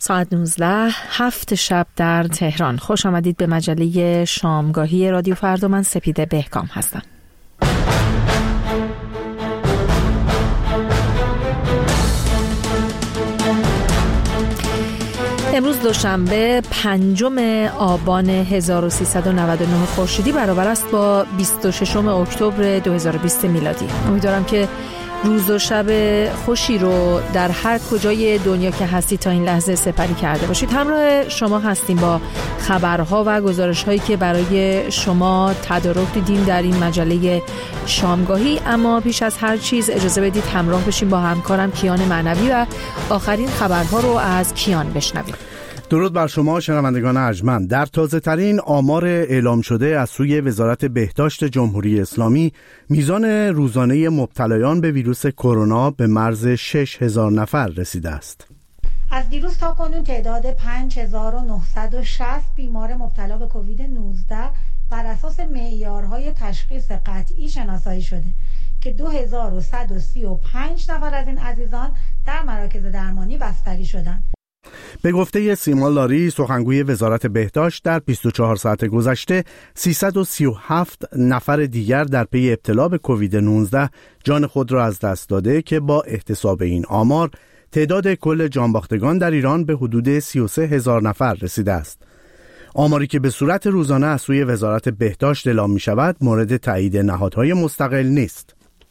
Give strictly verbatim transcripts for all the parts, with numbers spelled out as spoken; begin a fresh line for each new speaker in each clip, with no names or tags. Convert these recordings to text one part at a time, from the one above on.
ساعت نوزده هفت شب در تهران. خوش آمدید به مجله شامگاهی رادیو فردا. من سپیده بهکام هستم. امروز دوشنبه پنجم آبان هزار و سیصد و نود و نه خورشیدی برابر است با بیست و ششم اکتبر دو هزار و بیست میلادی. امیدوارم که روز و شب خوشی رو در هر کجای دنیا که هستی تا این لحظه سپری کرده باشید. همراه شما هستیم با خبرها و گزارش‌هایی که برای شما تدارک دیدیم در این مجله شامگاهی. اما پیش از هر چیز اجازه بدید همراه بشیم با همکارم کیان معنوی و آخرین خبرها رو از کیان بشنویم.
درود بر شما شنوندگان ارجمند. در تازه ترین آمار اعلام شده از سوی وزارت بهداشت جمهوری اسلامی، میزان روزانه مبتلایان به ویروس کرونا به مرز شش هزار نفر رسیده است.
از دیروز تا کنون تعداد پنج هزار و نهصد و شصت بیمار مبتلا به کووید نوزده بر اساس معیارهای تشخیص قطعی شناسایی شده که دو هزار و صد و سی و پنج نفر از این عزیزان در مراکز درمانی بستری شدند.
به گفته سیما لاری، سخنگوی وزارت بهداشت، در بیست و چهار ساعت گذشته سیصد و سی و هفت نفر دیگر در پی ابتلا به کووید نوزده جان خود را از دست داده که با احتساب این آمار تعداد کل جانباختگان در ایران به حدود سی و سه هزار نفر رسیده است. آماری که به صورت روزانه از سوی وزارت بهداشت اعلام می شود مورد تایید نهادهای مستقل نیست.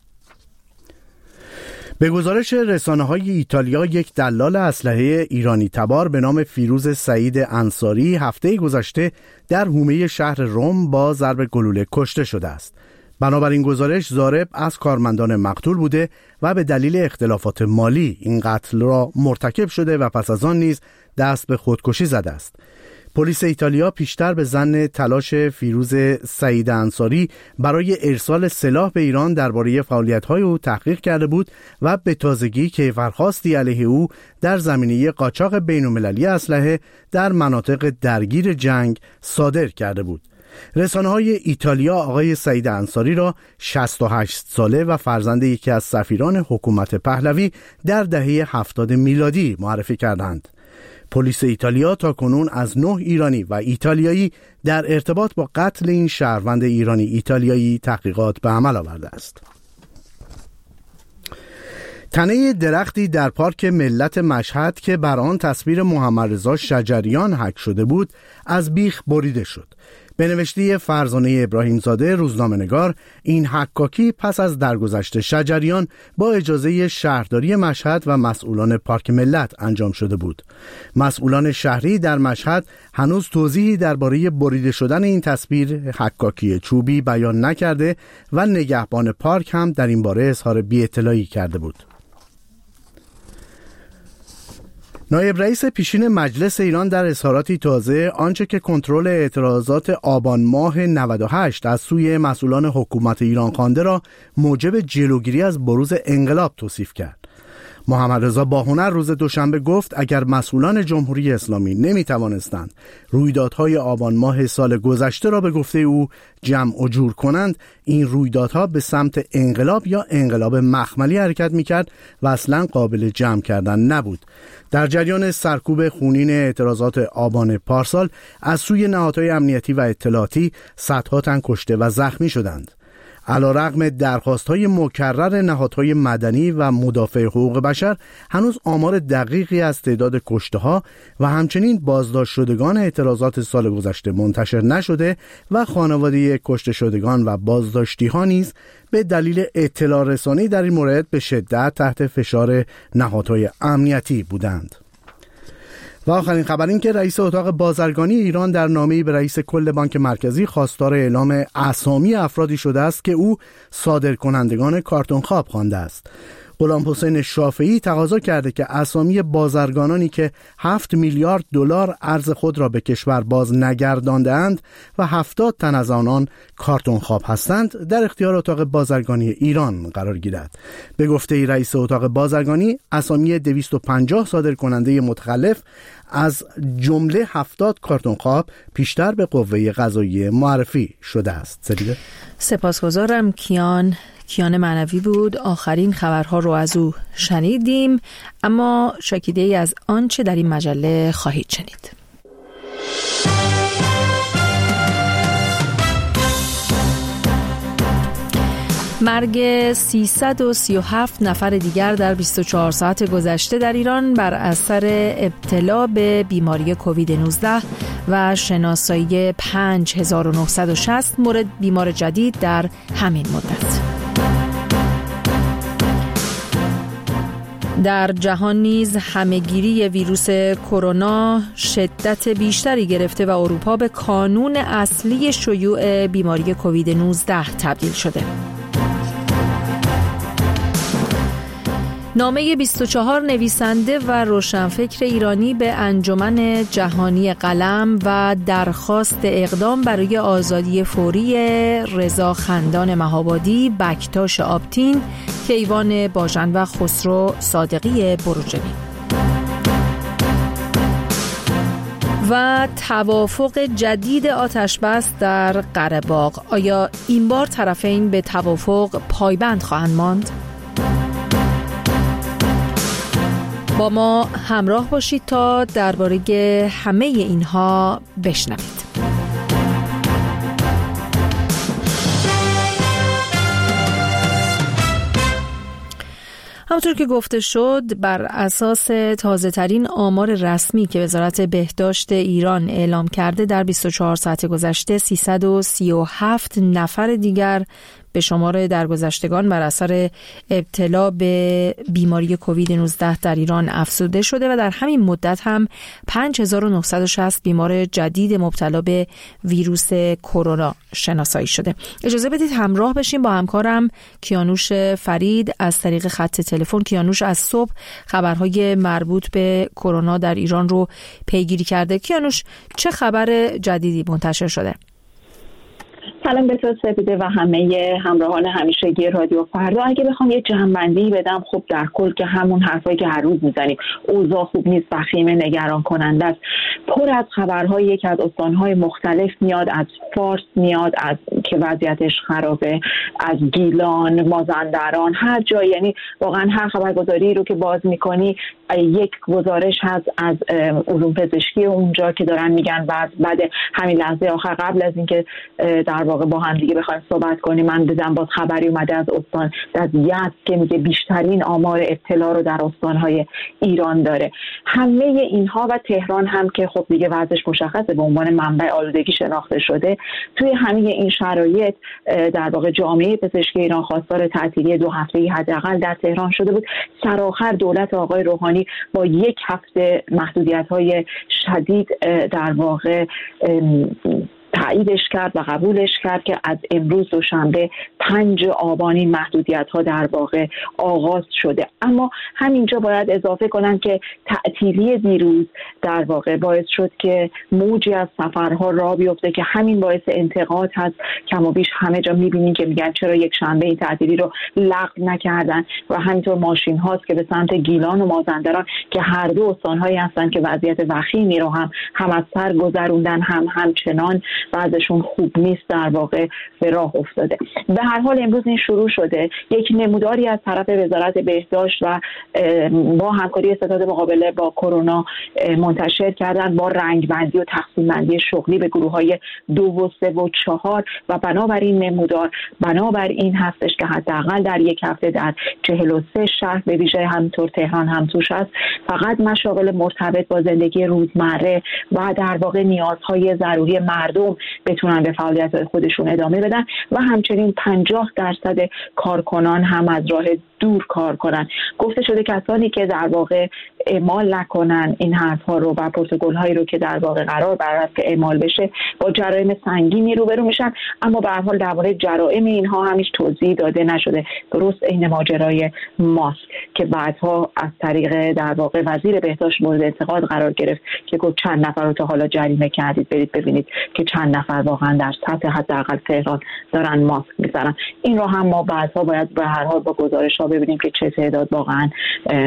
به گزارش رسانه‌های ایتالیا، یک دلال اسلحه ایرانی تبار به نام فیروز سعید انصاری هفته گذشته در حومه شهر رم با ضرب گلوله کشته شده است. بنابراین گزارش ضارب از کارمندان مقتول بوده و به دلیل اختلافات مالی این قتل را مرتکب شده و پس از آن نیز دست به خودکشی زده است. پلیس ایتالیا پیشتر به ظن تلاش فیروز سعید انصاری برای ارسال سلاح به ایران درباره فعالیت‌های او تحقیق کرده بود و به تازگی کیفرخواستی علیه او در زمینه قاچاق بین‌المللی اسلحه در مناطق درگیر جنگ صادر کرده بود. رسانه‌های ایتالیا آقای سعید انصاری را شصت و هشت ساله و فرزند یکی از سفیران حکومت پهلوی در دهه هفتاد میلادی معرفی کردند. پلیس ایتالیا تا کنون از نه ایرانی و ایتالیایی در ارتباط با قتل این شهروند ایرانی ایتالیایی تحقیقات به عمل آورده است. تنه درختی در پارک ملت مشهد که بر آن تصویر محمدرضا شجریان حک شده بود از بیخ بریده شد. به نوشته فرزانه ابراهیم زاده روزنامه‌نگار، این حکاکی پس از درگذشت شجریان با اجازه شهرداری مشهد و مسئولان پارک ملت انجام شده بود. مسئولان شهری در مشهد هنوز توضیحی درباره بریده شدن این تصویر حکاکی چوبی بیان نکرده و نگهبان پارک هم در این باره اظهار بی‌اطلاعی کرده بود. نایب رئیس پیشین مجلس ایران در اظهاراتی تازه آنچه که کنترل اعتراضات آبان ماه نود و هشت از سوی مسئولان حکومت ایران خوانده را موجب جلوگیری از بروز انقلاب توصیف کرد. محمدرضا باهنر روز دوشنبه گفت اگر مسئولان جمهوری اسلامی نمی توانستند رویدادهای آبان ماه سال گذشته را به گفته او جمع و جور کنند، این رویدادها به سمت انقلاب یا انقلاب مخملی حرکت می کرد و اصلا قابل جمع کردن نبود. در جریان سرکوب خونین اعتراضات آبان پارسال از سوی نهادهای امنیتی و اطلاعاتی صدها تن کشته و زخمی شدند. علیرغم درخواست‌های مکرر نهادهای مدنی و مدافع حقوق بشر، هنوز آمار دقیقی از تعداد کشته‌ها و همچنین بازداشت شدگان اعتراضات سال گذشته منتشر نشده و خانواده کشته شدگان و بازداشتی‌ها نیز به دلیل اطلاع رسانی در این مورد به شدت تحت فشار نهادهای امنیتی بودند. و آخرین خبر این که رئیس اتاق بازرگانی ایران در نامه‌ای به رئیس کل بانک مرکزی خواستار اعلام اسامی افرادی شده است که او صادرکنندگان کارتون خواب خوانده است. غلامحسین شافعی تقاضا کرده که اسامی بازرگانانی که هفت میلیارد دلار ارز خود را به کشور باز نگردانده‌اند و هفتاد تن از آنان کارتون خواب هستند در اختیار اتاق بازرگانی ایران قرار گیرد. به گفته رئیس اتاق بازرگانی، اسامی دویست و پنجاه صادرکننده متخلف از جمله هفتاد کارتون خواب پیشتر به قوه قضاییه معرفی شده است. سپیده؟
سپاسگزارم کیان کیان معنوی بود. آخرین خبرها رو از او شنیدیم، اما شاکیده ای از آنچه در این مجله خواهید شنید. مرگ سیصد و سی و هفت نفر دیگر در بیست و چهار ساعت گذشته در ایران بر اثر ابتلا به بیماری کووید نوزده و شناسایی پنج هزار و نهصد و شصت مورد بیمار جدید در همین مدت. در جهان نیز همه‌گیری ویروس کرونا شدت بیشتری گرفته و اروپا به کانون اصلی شیوع بیماری کووید نوزده تبدیل شده. نامه بیست و چهار نویسنده و روشنفکر ایرانی به انجمن جهانی قلم و درخواست اقدام برای آزادی فوری رضا خندان مهابادی، بکتاش آبتین، کیوان باژن و خسرو صادقی بروجردی. و توافق جدید آتشبس در قره‌باغ. آیا این بار طرفین به توافق پایبند خواهند ماند؟ با ما همراه باشید تا درباره همه اینها بشنوید. همونطور که گفته شد، بر اساس تازه ترین آمار رسمی که وزارت بهداشت ایران اعلام کرده، در بیست و چهار ساعت گذشته سیصد و سی و هفت نفر دیگر به شمار درگذشتگان بر اثر ابتلا به بیماری کووید نوزده در ایران افزوده شده و در همین مدت هم پنج هزار و نهصد و شصت بیمار جدید مبتلا به ویروس کرونا شناسایی شده. اجازه بدید همراه بشیم با همکارم کیانوش فرید از طریق خط تلفن. کیانوش از صبح خبرهای مربوط به کرونا در ایران رو پیگیری کرده. کیانوش، چه خبر جدیدی منتشر شده؟
سلام به تو سپیده و همه همراهان همیشگی رادیو فردا. اگه بخوام یه جمع‌بندی بدم، خب در کل که همون حرفایی که هر روز میزنیم، اوضاع خوب نیست، وخیمه، نگران کننده است. پر از خبرهایی که از استانهای مختلف میاد، از فارس میاد از که وضعیتش خرابه، از گیلان، مازندران، هر جایی. یعنی واقعا هر خبرگزاری رو که باز میکنی یک گزارش هست از علوم پزشکی اونجا که دارن میگن بعد بعد همین لحظه آخر قبل از اینکه در واقع با هم دیگه بخوایم صحبت کنیم، من دیدم باز خبری اومده از استان از یزد که میگه بیشترین آمار ابتلا رو در استانهای ایران داره. همه اینها و تهران هم که خب دیگه وضعش مشخصه، به عنوان منبع آلودگی شناخته شده. توی همه این شرایط در واقع جامعه پزشکی ایران خواستار تعطیلی دو هفته‌ای حداقل در تهران شده بود. سرآخر دولت آقای روحانی با یک هفته محدودیت‌های شدید در واقع تاییدش کرد و قبولش کرد که از امروز دوشنبه پنج آبان این محدودیت‌ها در واقع آغاز شده. اما همینجا باید اضافه کنم که تعطیلی دیروز در واقع باعث شد که موجی از سفرها راه بیفته که همین باعث انتقاد هست. کم و بیش همه جا می‌بینیم که میگن چرا یک شنبه این تعطیلی رو لغو نکردن و همینطور ماشین هاست که به سمت گیلان و مازندران که هر دو استان‌هایی هستن که وضعیت وخیمی رو هم هم از سر گذروندن، هم همچنان بعضشون خوب نیست در واقع به راه افتاده. به هر حال امروز این شروع شده. یک نموداری از طرف وزارت بهداشت و با همکاری ستاد مقابله با کرونا منتشر کردن با رنگبندی و تقسیم بندی شغلی به گروه‌های دو و سه و چهار و بنابراین نمودار بنابر این هستش که حداقل در یک هفته در چهل و سه شهر به ویژه همطور تهران هم توش است فقط مشاغل مرتبط با زندگی روزمره و در واقع نیازهای ضروری مردم بتونن به فعالیت خودشون ادامه بدن و همچنین پنجاه درصد کارکنان هم از راه دور کار کنن. گفته شده کسانی که در واقع اعمال نکنن این حرف‌ها رو و پروتکل‌هایی رو که در واقع قرار بر است که اعمال بشه با جرایم سنگینی روبرو میشن. اما به هر حال درباره جرایم اینها هم هیچ توضیحی داده نشده. درست عین ماجرای ماسک که بعدها از طریق در واقع وزیر بهداشت مورد انتقاد قرار گرفت که گفت چند نفر رو تا حالا جریمه کردید، برید ببینید که چند نفر واقعا در سطح حداقل تهران دارن ماسک می‌زنن. این رو هم ما بعدها باید به هر حال با گزارش‌ها ببینیم که چه تعداد واقعا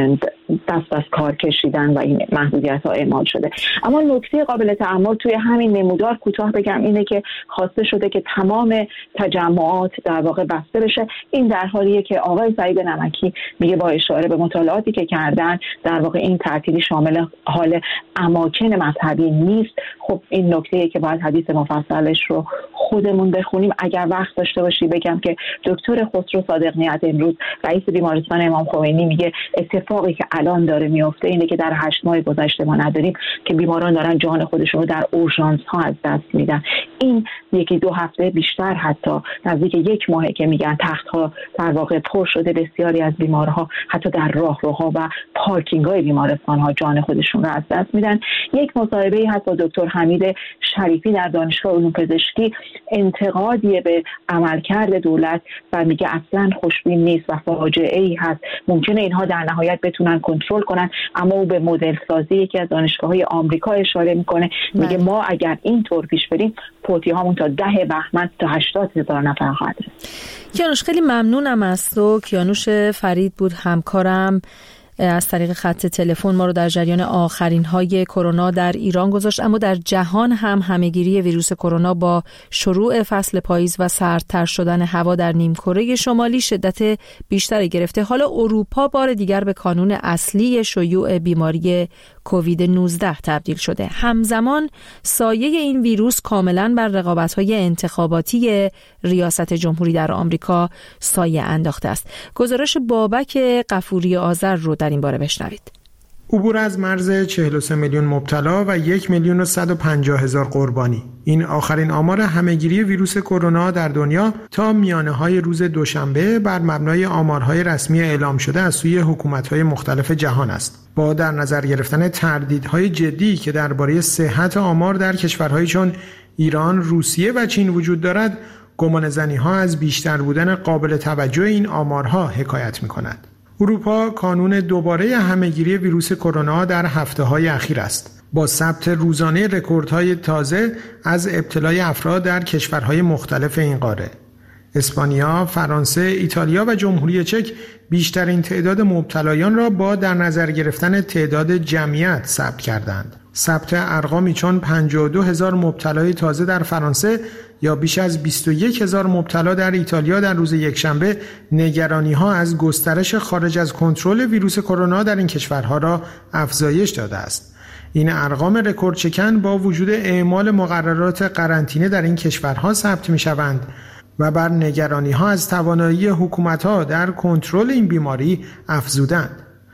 دست از کار کشیدن و این محدودیت ها اعمال شده. اما نکته قابل تأمل توی همین نمودار کوتاه بگم اینه که خواسته شده که تمام تجمعات در واقع بسته بشه. این در حالیه که آقای سعید نمکی میگه با اشاره به مطالعاتی که کردن در واقع این تعطیلی شامل حال اماکن مذهبی نیست. خب این نکته‌ای که باید حدیث مفصلش رو خودمون بخونیم. اگر وقت داشته باشی بگم که دکتر خسرو صادق نیت امروز رئیس بیمارستان امام خمینی میگه اتفاقی که الان داره میفته اینه که در هشت ماه گذشته ما نداریم که بیماران دارن جان خودشون رو در اورژانس ها از دست میدن. این یکی دو هفته بیشتر حتی نزدیک یک ماهه که میگن تخت ها در واقع پر شده، بسیاری از بیمارها حتی در راهروها و پارکینگ های بیمارستان ها جان خودشون رو از دست میدن. یک مصاحبه هست با دکتر حمید شریفی در دانشگاه علوم پزشکی، انتقادی به عملکرد دولت و میگه اصلا خوشبین نیست و فاجعه ای هست. ممکنه اینها در نهایت بتونن کنترل کنن، اما او به مدل سازی یکی از دانشگاه‌های آمریکا اشاره میکنه. میگه ما اگر اینطور پیش بریم فوتی هامون تا ده بهمن تا هشتاد هزار نفر خواهد رسید.
کیانوش خیلی ممنونم از تو. کیانوش فرید بود همکارم، از طریق خط تلفن ما رو در جریان آخرین های کرونا در ایران گذاشت. اما در جهان هم همهگیری ویروس کرونا با شروع فصل پاییز و سردتر شدن هوا در نیمکره شمالی شدت بیشتری گرفته. حالا اروپا بار دیگر به کانون اصلی شیوع بیماری کووید نوزده تبدیل شده. همزمان سایه این ویروس کاملا بر رقابت‌های انتخاباتی ریاست جمهوری در آمریکا سایه انداخته است. گزارش بابک غفوری آذر رو در این باره بشنوید.
عبور از مرز چهل و سه میلیون مبتلا و یک میلیون و صد و پنجاه هزار قربانی. این آخرین آمار همهگیری ویروس کرونا در دنیا تا میانه‌های روز دوشنبه بر مبنای آمارهای رسمی اعلام شده از سوی حکومت‌های مختلف جهان است. با در نظر گرفتن تردیدهای جدی که درباره صحت آمار در کشورهایی چون ایران، روسیه و چین وجود دارد، گمانه‌زنی‌ها از بیشتر بودن قابل توجه این آمارها حکایت می‌کند. اروپا کانون دوباره همهگیری ویروس کرونا در هفته‌های اخیر است. با ثبت روزانه رکوردهای تازه از ابتلای افراد در کشورهای مختلف این قاره. اسپانیا، فرانسه، ایتالیا و جمهوری چک بیشترین تعداد مبتلایان را با در نظر گرفتن تعداد جمعیت ثبت کردند. ثبت ارقامی چون پنجاه و دو هزار مبتلای تازه در فرانسه یا بیش از بیست و یک هزار مبتلا در ایتالیا در روز یکشنبه نگرانی‌ها از گسترش خارج از کنترل ویروس کرونا در این کشورها را افزایش داده است. این ارقام رکورد چکن با وجود اعمال مقررات قرنطینه در این کشورها ثبت می‌شوند و بر نگرانی‌ها از توانایی حکومت‌ها در کنترل این بیماری افزودند.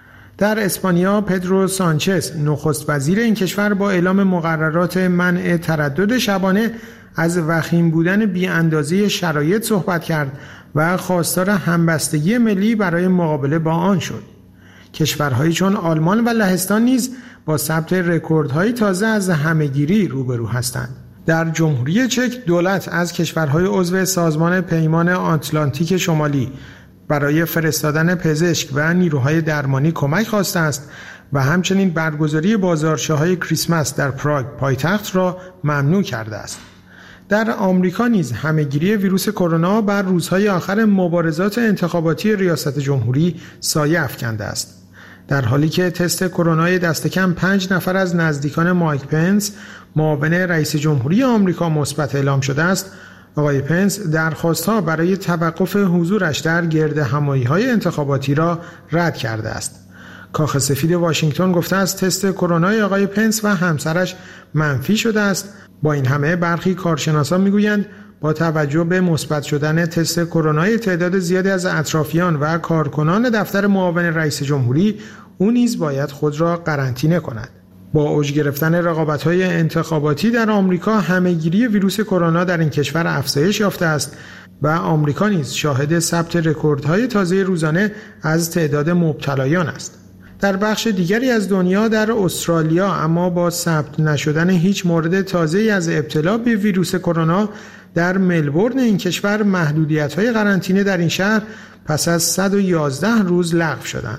در اسپانیا پدرو سانچز نخست وزیر این کشور با اعلام مقررات منع تردد شبانه از وخیم بودن بی‌اندازه شرایط صحبت کرد و خواستار همبستگی ملی برای مقابله با آن شد. کشورهایی چون آلمان و لهستان نیز با ثبت رکوردهای تازه از همهگیری روبرو هستند. در جمهوری چک دولت از کشورهای عضو سازمان پیمان آتلانتیک شمالی برای فرستادن پزشک و نیروهای درمانی کمک خواسته است و همچنین برگزاری بازارشه‌های کریسمس در پراگ پایتخت را ممنوع کرده است. در آمریکا نیز همهگیری ویروس کرونا بر روزهای آخر مبارزات انتخاباتی ریاست جمهوری سایه افکنده است. در حالی که تست کرونای دست کم پنج نفر از نزدیکان مایک پنس معاون رئیس جمهوری آمریکا مثبت اعلام شده است، آقای پنس درخواست‌ها برای توقف حضورش در گردهمایی‌های انتخاباتی را رد کرده است. کاخ سفید واشنگتن گفته است تست کرونای آقای پنس و همسرش منفی شده است. با این همه برخی کارشناسان میگویند با توجه به مثبت شدن تست کرونای تعداد زیادی از اطرافیان و کارکنان دفتر معاون رئیس جمهوری، او نیز باید خود را قرنطینه کند. با اوج گرفتن رقابت‌های انتخاباتی در آمریکا، همهگیری ویروس کرونا در این کشور افزایش یافته است و آمریکا نیز شاهد ثبت رکوردهای تازه روزانه از تعداد مبتلایان است. در بخش دیگری از دنیا، در استرالیا، اما با ثبت نشدن هیچ مورد تازه‌ای از ابتلا به ویروس کرونا، در ملبورن این کشور محدودیت‌های قرنطینه در این شهر پس از صد و یازده روز لغو شدند.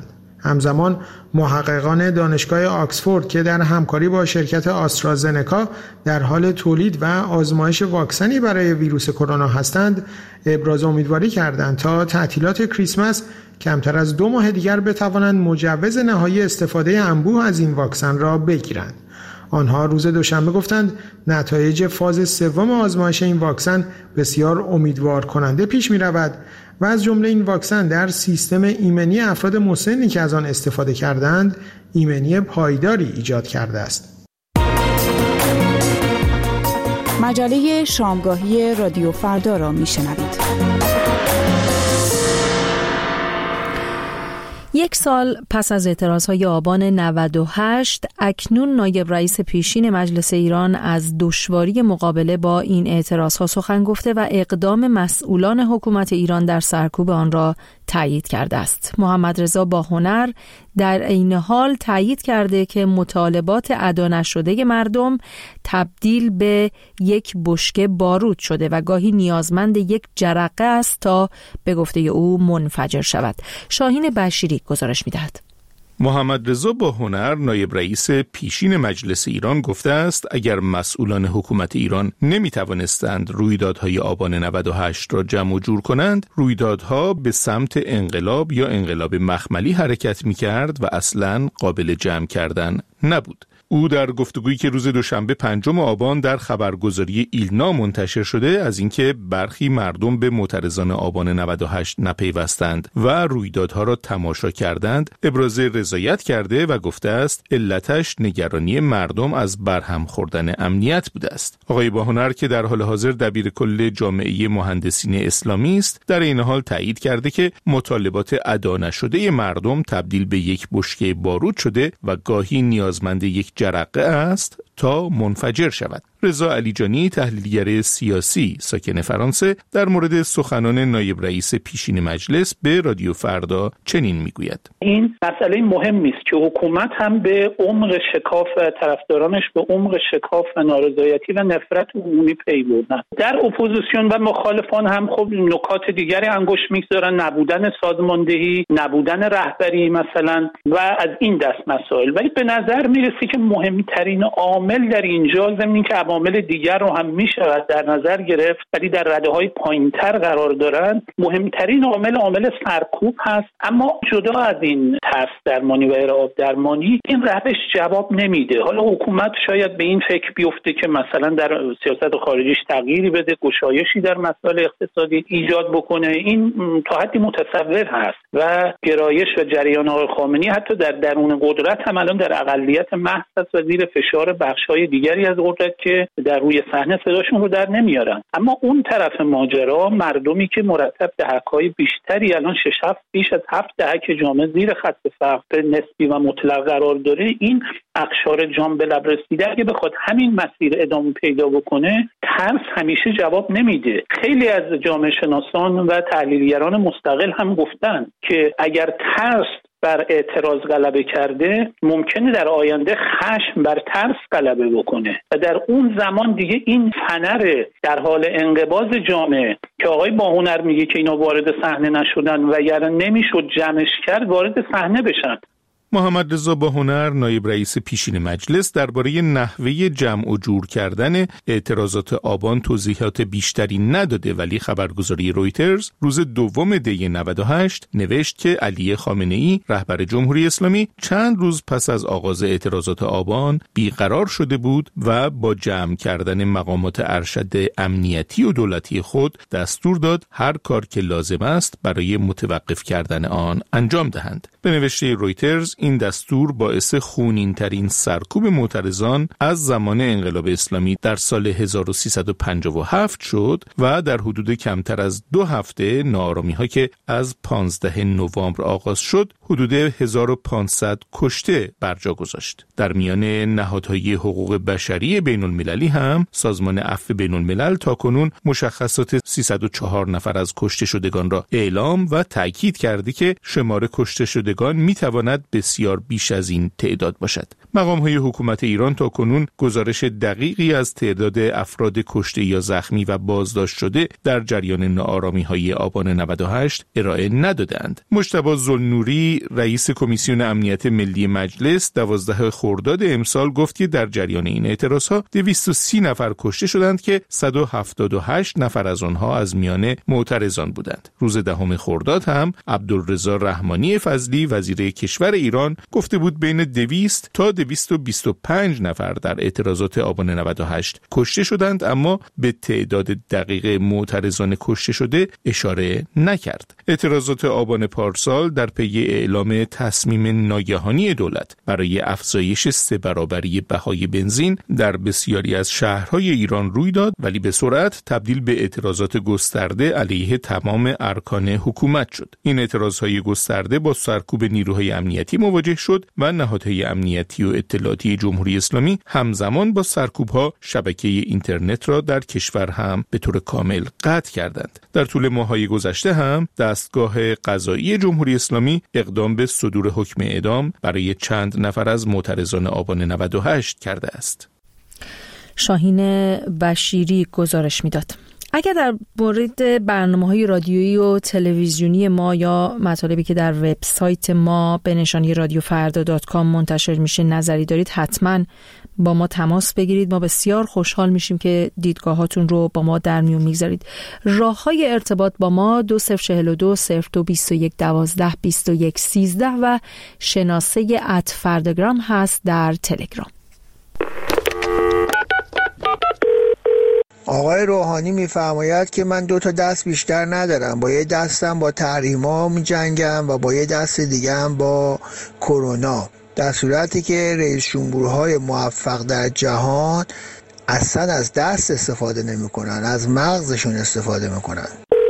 همزمان محققان دانشگاه آکسفورد که در همکاری با شرکت آسترازنکا در حال تولید و آزمایش واکسنی برای ویروس کرونا هستند، ابراز امیدواری کردند تا تعطیلات کریسمس کمتر از دو ماه دیگر بتوانند مجوز نهایی استفاده انبوه از این واکسن را بگیرند. آنها روز دوشنبه گفتند نتایج فاز سوم آزمایش این واکسن بسیار امیدوار کننده پیش می رود و از جمله این واکسن در سیستم ایمنی افراد مسنی که از آن استفاده کردند ایمنی پایداری ایجاد کرده است.
مجله شامگاهی رادیو فردا را می شنوید.
یک سال پس از اعتراضهای آبان نود و هشت، اکنون نایب رئیس پیشین مجلس ایران از دشواری مقابله با این اعتراضها سخن گفته و اقدام مسئولان حکومت ایران در سرکوب آن را تایید کرده است. محمد رضا باهنر در عین حال تایید کرده که مطالبات ادا نشده مردم تبدیل به یک بشکه بارود شده و گاهی نیازمند یک جرقه است تا به گفته او منفجر شود. شاهین بشیری گزارش می‌دهد.
محمد رضا باهنر نایب رئیس پیشین مجلس ایران گفته است اگر مسئولان حکومت ایران نمی توانستند رویدادهای آبان نود و هشت را جمع و جور کنند، رویدادها به سمت انقلاب یا انقلاب مخملی حرکت می کرد و اصلاً قابل جمع کردن نبود. او در گفتگویی که روز دوشنبه پنجم آبان در خبرگزاری ایلنا منتشر شده از اینکه برخی مردم به معترضان آبان نود و هشت نپیوستند و رویدادها را تماشا کردند ابراز رضایت کرده و گفته است علتش نگرانی مردم از برهم خوردن امنیت بوده است. آقای باهنر که در حال حاضر دبیر کل جامعه مهندسین اسلامی است، در این حال تایید کرده که مطالبات ادا نشده مردم تبدیل به یک بشکه بارود شده و گاهی نیازمند یک جرقه است تا منفجر شود. رضا علیجانی تحلیلگر سیاسی ساکن فرانسه در مورد سخنان نایب رئیس پیشین مجلس به رادیو فردا چنین میگوید:
این مسئله مهمی است که حکومت هم به عمق شکاف و طرفدارانش به عمق شکاف و نارضایتی و نفرت عمومی پی بردن. در اپوزیسیون و مخالفان هم خب نکات دیگری انگشت می‌گذارن، نبودن سازماندهی، نبودن رهبری مثلا و از این دست مسائل. ولی به نظر میرسه که مهمترین عامل در اینجا ضمن اینکه عوامل دیگر رو هم میشود در نظر گرفت ولی در رده‌های پایین‌تر قرار دارند، مهمترین عامل عامل سرکوب هست. اما جدا از این ترس درمانی و ارعاب درمانی این روش جواب نمیده. حالا حکومت شاید به این فکر بیفته که مثلا در سیاست خارجیش تغییری بده، گشایشی در مسائل اقتصادی ایجاد بکنه. این تا حدی متصور هست و گرایش و جریان آقای خامنه‌ای حتی در درون قدرت هم الان در اقلیت محض است و زیر فشار بخش‌های دیگری از قدرت که در روی صحنه صداشون رو در نمیارن. اما اون طرف ماجرا مردمی که مرتب دهک‌های بیشتری الان شش هفت بیش از هفت دهک جامعه زیر خط فقر نسبی و مطلق قرار داره، این اقشار جان به لب رسیده اگه بخواد همین مسیر ادامه پیدا بکنه، ترس همیشه جواب نمیده. خیلی از جامعه شناسان و تحلیلگران مستقل هم گفتن که اگر ترس بر اعتراض غلبه کرده ممکنه در آینده خشم بر ترس غلبه بکنه و در اون زمان دیگه این فنر در حال انقباض جامعه که آقای باهنر میگه که اینا وارد صحنه نشدن و اگر نمیشد جمعش کرد وارد صحنه بشن.
محمد رضا باهنر نایب رئیس پیشین مجلس درباره نحوه جمع و جور کردن اعتراضات آبان توضیحات بیشتری نداده، ولی خبرگزاری رویترز روز دوم دی نود و هشت نوشت که علی خامنه‌ای رهبر جمهوری اسلامی چند روز پس از آغاز اعتراضات آبان بیقرار شده بود و با جمع کردن مقامات ارشد امنیتی و دولتی خود دستور داد هر کار که لازم است برای متوقف کردن آن انجام دهند. به نوشته رویترز این دستور باعث خونین‌ترین سرکوب معترضان از زمان انقلاب اسلامی در سال هزار و سیصد و پنجاه و هفت شد و در حدود کمتر از دو هفته ناآرامی‌ها که از پانزدهم نوامبر آغاز شد حدود هزار و پانصد کشته برجا گذاشت. در میان نهادهای حقوق بشری بین‌المللی هم سازمان عفو بین‌الملل تاکنون مشخصات سیصد و چهار نفر از کشته شدگان را اعلام و تأکید کرده که شمار کشته شدگان کشتگان میتواند بسیار بیش از این تعداد باشد. مقام‌های حکومت ایران تا کنون گزارش دقیقی از تعداد افراد کشته یا زخمی و بازداشت شده در جریان ناآرامی‌های آبان نود و هشت ارائه ندادند. مجتبی ذوالنوری رئیس کمیسیون امنیت ملی مجلس دوازده خرداد امسال گفت که در جریان این اعتراضها دویست و سی نفر کشته شدند که صد و هفتاد و هشت نفر از آنها از میان معترضان بودند. روز دهم خرداد هم عبدالرضا رحمانی فضلی وزیر کشور ایران گفته بود بین دویست تا دویست و بیست و پنج نفر در اعتراضات آبان نود و هشت کشته شدند، اما به تعداد دقیق معترضان کشته شده اشاره نکرد. اعتراضات آبان پارسال در پی اعلام تصمیم ناگهانی دولت برای افزایش سه برابری بهای بنزین در بسیاری از شهرهای ایران روی داد، ولی به سرعت تبدیل به اعتراضات گسترده علیه تمام ارکان حکومت شد. این اعتراضهای گسترده با سرکوب نیروهای امنیتی مواجه شد و نهادهای امنیتی و اطلاعاتی جمهوری اسلامی همزمان با سرکوب‌ها شبکه اینترنت را در کشور هم به طور کامل قطع کردند. در طول ماه‌های گذشته هم دستگاه قضایی جمهوری اسلامی اقدام به صدور حکم اعدام برای چند نفر از معترضان آبان نود و هشت کرده است.
شاهین بشیری گزارش می‌داد. اگر در مورد برنامه‌های رادیویی و تلویزیونی ما یا مطالبی که در وبسایت ما به نشانی رادیو فردا دات کام منتشر میشه نظری دارید، حتما با ما تماس بگیرید. ما بسیار خوشحال میشیم که دیدگاهاتون رو با ما در میون میگذارید. راه‌های ارتباط با ما دو صفر چهل و دو صفر دو بیست و یک دوازده بیست و یک سیزده و شناسه ات فرداگرام هست در تلگرام.
آقای روحانی میفرماید که من دو تا دست بیشتر ندارم، با یه دستم با تحریما میجنگم و با یه دست دیگه هم با کرونا، در صورتی که رئیس جمهورهای موفق در جهان اصلا از دست استفاده نمیکنن، از مغزشون استفاده میکنن.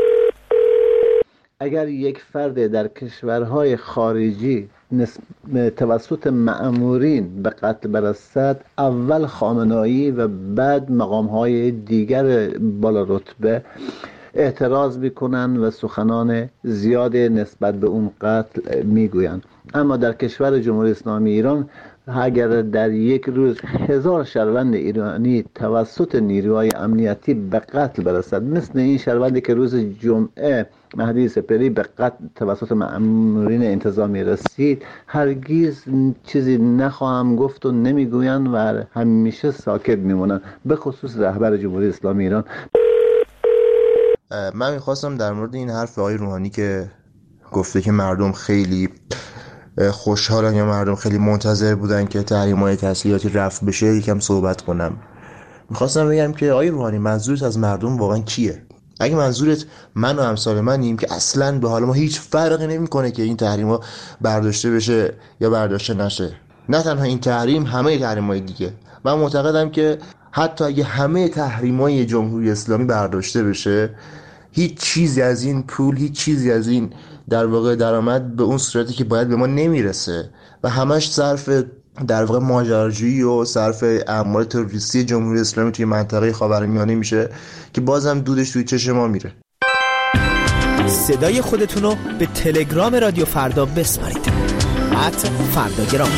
اگر یک فرد در کشورهای خارجی توسط مأمورین به قتل برسد، اول خامنه‌ای و بعد مقام‌های دیگر بالا رتبه اعتراض میکنن و سخنان زیاد نسبت به اون قتل میگویند. اما در کشور جمهوری اسلامی ایران اگر در یک روز هزار شهروند ایرانی توسط نیروهای امنیتی به قتل برسد، مثل این شهروندی که روز جمعه مهدی سپری به قتل توسط مأمورین انتظامی رسید، هرگز چیزی نخواهم گفت و نمیگویند و همیشه ساکت میمونن، به خصوص رهبر جمهوری اسلامی ایران.
من میخواستم در مورد این حرف آقای روحانی که گفته که مردم خیلی خوشحالن یا مردم خیلی منتظر بودن که تحریم‌های تسلیحاتی رفع بشه یکم صحبت کنم. میخواستم بگم که آقای روحانی منظورت از مردم واقعا کیه؟ اگه منظورت من و امثال منیم که اصلاً به حال ما هیچ فرقی نمیکنه که این تحریم‌ها برداشته بشه یا برداشته نشه، نه تنها این تحریم، همه تحریم‌های دیگه. من معتقدم که حتی اگه همه تحریم‌های جمهوری اسلامی برداشته بشه، هیچ چیزی از این پول، هیچ چیزی از این در واقع درآمد به اون صورتی که باید به ما نمیرسه و همش صرف در واقع ماجراجویی و صرف اعمال تروریستی جمهوری اسلامی توی منطقه خاورمیانه میشه که بازم دودش توی چشم ما میره.
صدای خودتون رو به تلگرام رادیو فردا بسپارید. ات فرداگرام.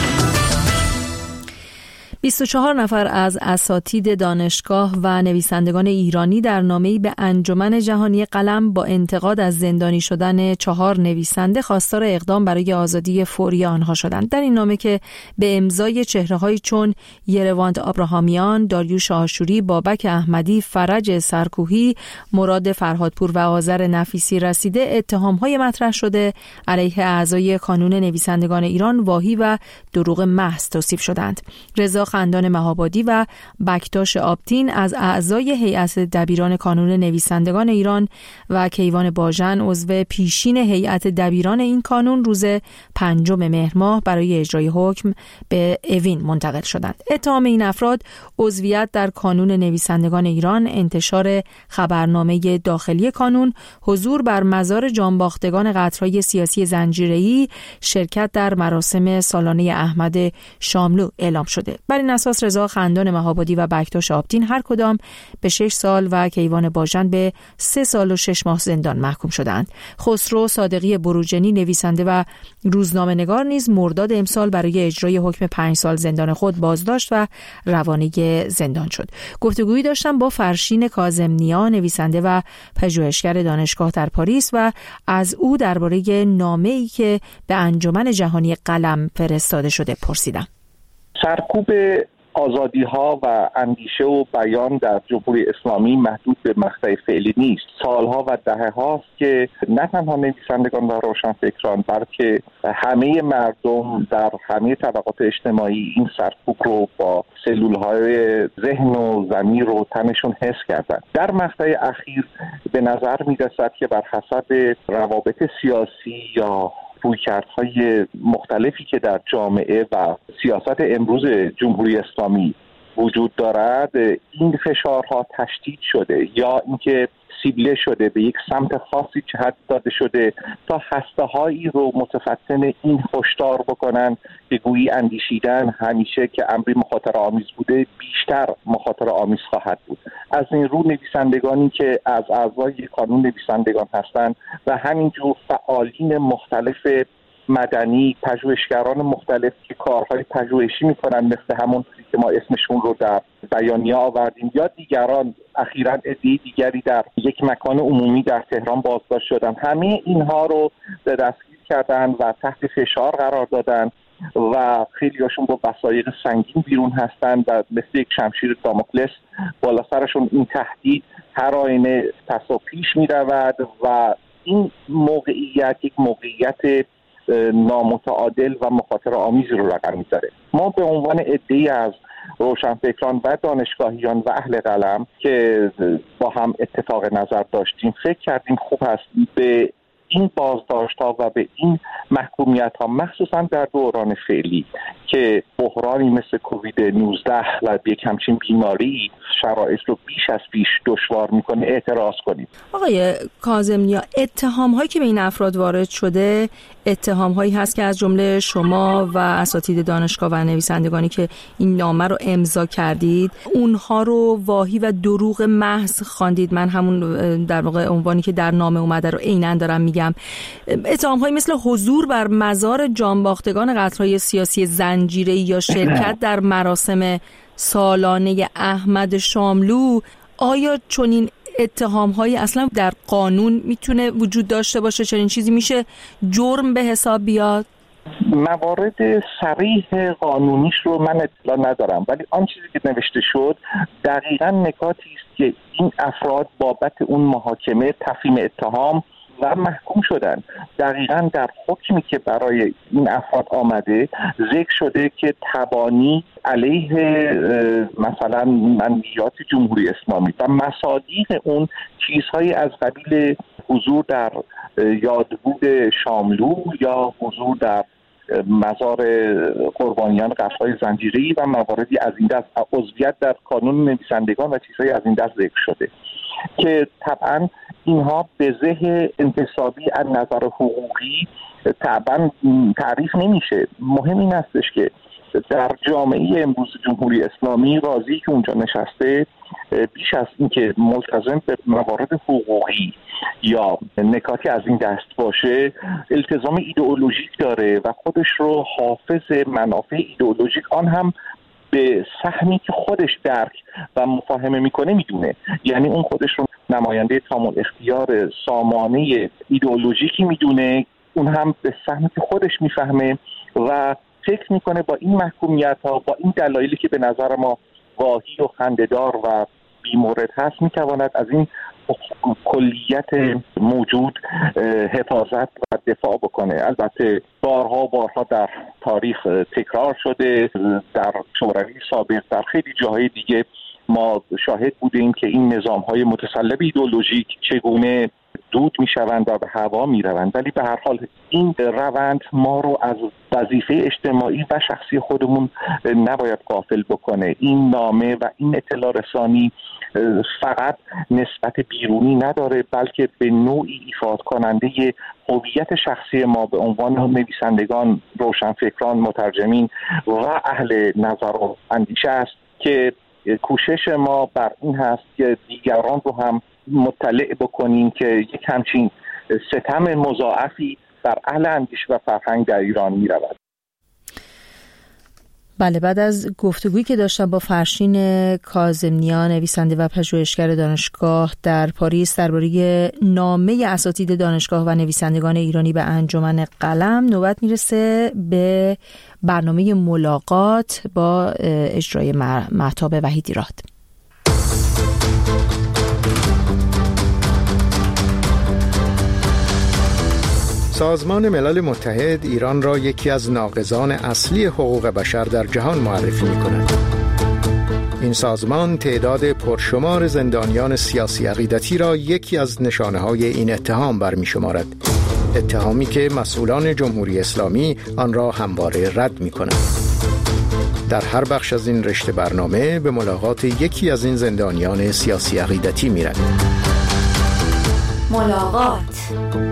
بیست و چهار نفر از اساتید دانشگاه و نویسندگان ایرانی در نامه‌ای به انجمن جهانی قلم با انتقاد از زندانی شدن چهار نویسنده خواستار اقدام برای آزادی فوری آنها شدند. در این نامه که به امضای چهره‌هایی چون یرواند آبراهامیان، داریوش آشوری، بابک احمدی، فرج سرکوهی، مراد فرهادپور و آذر نفیسی رسیده، اتهام‌های مطرح شده علیه اعضای کانون نویسندگان ایران واهی و دروغ محض توصیف شدند. رضا خندان مهابادی و بکتاش آبتین از اعضای هیئت دبیران کانون نویسندگان ایران و کیوان باژن عضو پیشین هیئت دبیران این کانون روز پنجم مهر ماه برای اجرای حکم به اوین منتقل شدند. اتهام این افراد عضویت در کانون نویسندگان ایران، انتشار خبرنامه داخلی کانون، حضور بر مزار جانباختگان قطرهای سیاسی زنجیره‌ای، شرکت در مراسم سالانه احمد شاملو اعلام شده. این اساس رضا خندان مهابادی و بکتاش آبدین هر کدام به شش سال و کیوان باژن به سه سال و شش ماه زندان محکوم شدند. خسرو صادقی بروجنی نویسنده و روزنامه‌نگار نیز مرداد امسال برای اجرای حکم پنج سال زندان خود بازداشت و روانه زندان شد. گفتگویی داشتم با فرشین کاظم‌نیا نویسنده و پژوهشگر دانشگاه در پاریس و از او درباره نامه‌ای که به انجمن جهانی قلم فرستاده شده پرسیدم.
سرکوب آزادی‌ها و اندیشه و بیان در جمهوری اسلامی محدود به مقطع فعلی نیست. سالها و دهه‌هاست که نه تنها نویسندگان و روشنفکران بلکه همه مردم در همه طبقات اجتماعی این سرکوب رو با سلول‌های ذهن و ضمیر و تنشون حس کردند. در مقطع اخیر به نظر می‌رسد که بر حسب روابط سیاسی یا رویکردهای مختلفی که در جامعه و سیاست امروز جمهوری اسلامی وجود دارد، این فشارها تشدید شده یا اینکه سیبله شده، به یک سمت خاصی جهت داده شده تا هسته‌هایی رو متفتن این هشدار بکنن که گویی اندیشیدن همیشه که امری مخاطره آمیز بوده بیشتر مخاطره آمیز خواهد بود. از این رو نویسندگانی که از اعضای کانون نویسندگان هستند و همینجور فعالین مختلف مدنی، پژوهشگران مختلف که کارهای پژوهشی میکنن مثل همون که ما اسمشون رو در بیانیه آوردیم یا دیگران، اخیراً عده‌ای دیگری در یک مکان عمومی در تهران بازداشت شدن، همه اینها رو دستگیر کردن و تحت فشار قرار دادن و خیلی هاشون با وثایق سنگین بیرون هستن و مثل یک شمشیر داموکلس بالا سرشون این تهدید هر آینه پس و پیش می رود و این موقعیت یک موقعیت نامتعادل و مخاطره آمیزی رو رقم می‌زنه. ما به عنوان عده‌ای از روشنفکران و دانشگاهیان و اهل قلم که با هم اتفاق نظر داشتیم فکر کردیم خوب هست به این بازداشت‌ها و به این محکومیت‌ها مخصوصا در دوران فعلی که بحرانی مثل کووید نوزده و یک همچین بیماری شرایط رو بیش از پیش دشوار میکنه اعتراض کنیم.
آقای کاظم‌نیا، اتهام‌هایی که به این افراد وارد شده اتهام‌هایی هست که از جمله شما و اساتید دانشگاه و نویسندگانی که این نامه رو امضا کردید اونها رو واهی و دروغ محض خواندید. من همون در واقع عنوانی که در نامه اومده رو عیناً دارم میگم. اتهام‌هایی مثل حضور بر مزار جانباختگان قتل‌های سیاسی زنجیره‌ای یا شرکت در مراسم سالانه احمد شاملو، آیا چنین اتهام‌هایی اصلا در قانون میتونه وجود داشته باشه؟ چنین چیزی میشه جرم به حساب بیاد؟
موارد صریح قانونیش رو من اطلاع ندارم، ولی آن چیزی که نوشته شد دقیقاً نکاتی است که این افراد بابت اون محاکمه تفهیم اتهام و محکوم شدن. دقیقاً در حکمی که برای این افراد آمده ذکر شده که تبانی علیه مثلا منویات جمهوری اسلامی و مصادیق اون چیزهایی از قبیل حضور در یادبود شاملو یا حضور در مزار قربانیان قتل‌های زنجیره‌ای و مواردی از این دست، عضویت در کانون نویسندگان و چیزهایی از این دست ذکر شده که طبعاً اینها به ذهن انتصابی از نظر حقوقی طبعاً تعریف نمیشه. مهم این هستش که در جامعه امروز جمهوری اسلامی راضی که اونجا نشسته بیش از اینکه ملتزم به موارد حقوقی یا نکاتی از این دست باشه التزام ایدئولوژیک داره و خودش رو حافظ منافع ایدئولوژیک آن هم به سهمی که خودش درک و مفاهمه میکنه میدونه. یعنی اون خودش رو نماینده تمام اختیار سامانه ایدئولوژیکی میدونه، اون هم به سهمی که خودش میفهمه و فکر میکنه با این محکومیت ها، با این دلایلی که به نظر ما واهی و خنده‌دار و بی‌مورد هست، میتواند از این کلیت موجود حفاظت و دفاع بکنه. البته بارها بارها در تاریخ تکرار شده، در شوروی سابق، در خیلی جاهای دیگه ما شاهد بودیم که این نظام‌های متسلب ایدئولوژیک چگونه دود میشوند و به هوا میروند، ولی به هر حال این روند ما رو از وظیفه اجتماعی و شخصی خودمون نباید غافل بکنه. این نامه و این اطلاع رسانی فقط نسبت بیرونی نداره، بلکه به نوعی ایفاد کننده هویت شخصی ما به عنوان نویسندگان، روشنفکران، مترجمین و اهل نظر و اندیشه است که کوشش ما بر این هست که دیگران رو هم مطلع بکنیم که یک همچین ستم مضاعفی بر اهل اندیشه و فرهنگ در ایران می رود.
بله، بعد از گفتگویی که داشتم با فرشین کاظم‌نیا، نویسنده و پژوهشگر دانشگاه در پاریس درباره نامه اساتید دانشگاه و نویسندگان ایرانی به انجمن قلم، نوبت میرسه به برنامه ملاقات با اجرای مهتاب وحیدی‌راد.
سازمان ملل متحد ایران را یکی از ناقضان اصلی حقوق بشر در جهان معرفی می‌کند. این سازمان تعداد پرشمار زندانیان سیاسی عقیدتی را یکی از نشانه‌های این اتهام برمی‌شمارد. اتهامی که مسئولان جمهوری اسلامی آن را همواره رد می‌کنند. در هر بخش از این رشته برنامه به ملاقات یکی از این زندانیان سیاسی عقیدتی می‌رویم.
ملاقات.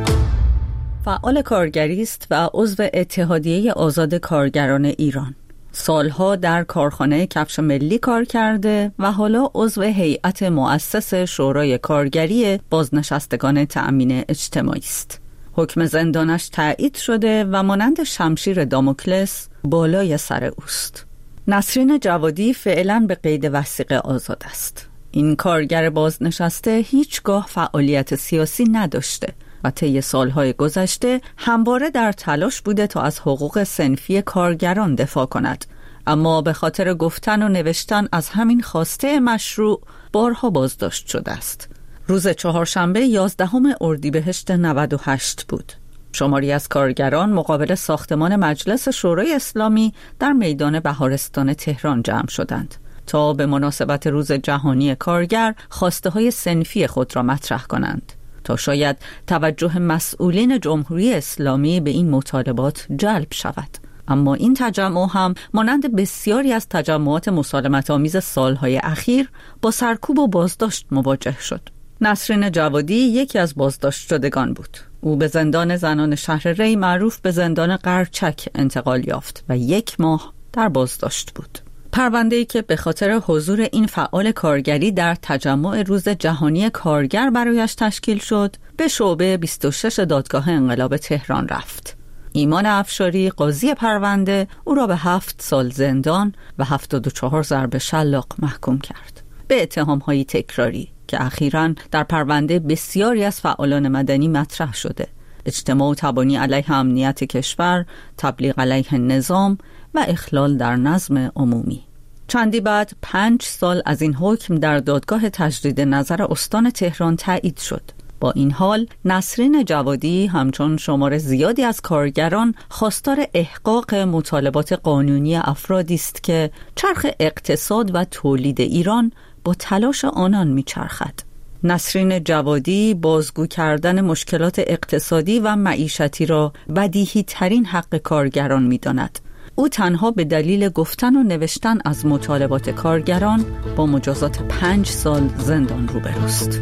فعال کارگری است و عضو اتحادیه آزاد کارگران ایران. سالها در کارخانه کفش ملی کار کرده و حالا عضو هیئت مؤسس شورای کارگری بازنشستگان تأمین اجتماعی است. حکم زندانش تایید شده و مانند شمشیر داموکلس بالای سر اوست. نسرین جوادی فعلا به قید وثیقه آزاد است. این کارگر بازنشسته هیچگاه فعالیت سیاسی نداشته و طی سالهای گذشته همواره در تلاش بوده تا از حقوق صنفی کارگران دفاع کند، اما به خاطر گفتن و نوشتن از همین خواسته مشروع بارها بازداشت شده است. روز چهارشنبه یازدهم اردیبهشت نود و هشت بود. شماری از کارگران مقابل ساختمان مجلس شورای اسلامی در میدان بهارستان تهران جمع شدند تا به مناسبت روز جهانی کارگر خواسته های صنفی خود را مطرح کنند، تا شاید توجه مسئولین جمهوری اسلامی به این مطالبات جلب شود. اما این تجمع هم مانند بسیاری از تجمعات مسالمت‌آمیز سالهای اخیر با سرکوب و بازداشت مواجه شد. نسرین جوادی یکی از بازداشت شدگان بود. او به زندان زنان شهر ری معروف به زندان قرچک انتقال یافت و یک ماه در بازداشت بود. پرونده‌ای که به خاطر حضور این فعال کارگری در تجمع روز جهانی کارگر برایش تشکیل شد، به شعبه بیست و شش دادگاه انقلاب تهران رفت. ایمان افشاری قاضی پرونده او را به هفت سال زندان و هفتاد و چهار ضرب شلاق محکوم کرد به اتهام‌های تکراری که اخیراً در پرونده بسیاری از فعالان مدنی مطرح شده: اجتماع و تبانی علیه امنیت کشور، تبلیغ علیه نظام و اخلال در نظم عمومی. چندی بعد پنج سال از این حکم در دادگاه تجدید نظر استان تهران تایید شد. با این حال نسرین جوادی همچون شمار زیادی از کارگران خواستار احقاق مطالبات قانونی افرادی است که چرخ اقتصاد و تولید ایران با تلاش آنان میچرخد. نسرین جوادی بازگو کردن مشکلات اقتصادی و معیشتی را بدیهی ترین حق کارگران می‌داند. او تنها به دلیل گفتن و نوشتن از مطالبات کارگران با مجازات پنج سال زندان روبروست.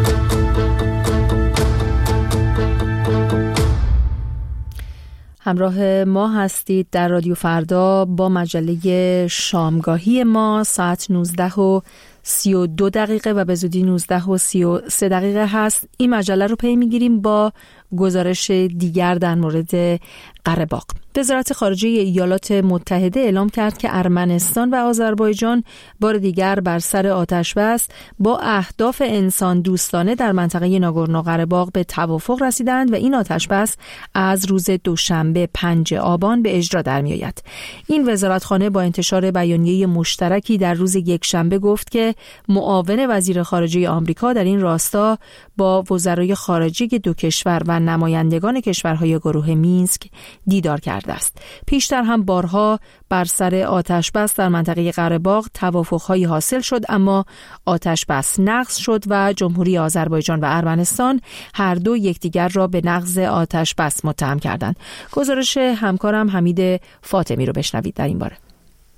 همراه ما هستید در رادیو فردا با مجله شامگاهی ما. ساعت نوزده و سی و دو دقیقه و به زودی نوزده و سی و سه دقیقه هست. این مجله رو پی میگیریم با گزارش دیگر در مورد قره باغ. وزارت خارجه ایالات متحده اعلام کرد که ارمنستان و آذربایجان بار دیگر بر سر آتشبس با اهداف انسان دوستانه در منطقه ناگورنو قره‌باغ به توافق رسیدند و این آتشبس از روز دوشنبه پنجم آبان به اجرا در می آید. این وزارتخانه با انتشار بیانیه مشترکی در روز یکشنبه گفت که معاون وزیر خارجه آمریکا در این راستا با وزرای خارجه دو کشور و نمایندگان کشورهای گروه مینسک دیدار کرده است. پیشتر هم بارها بر سر آتشبس در منطقه قره‌باغ توافق‌هایی حاصل شد، اما آتشبس نقض شد و جمهوری آذربایجان و ارمنستان هر دو یکدیگر را به نقض آتشبس متهم کردند. گزارش همکارم حمید فاطمی رو بشنوید در این باره.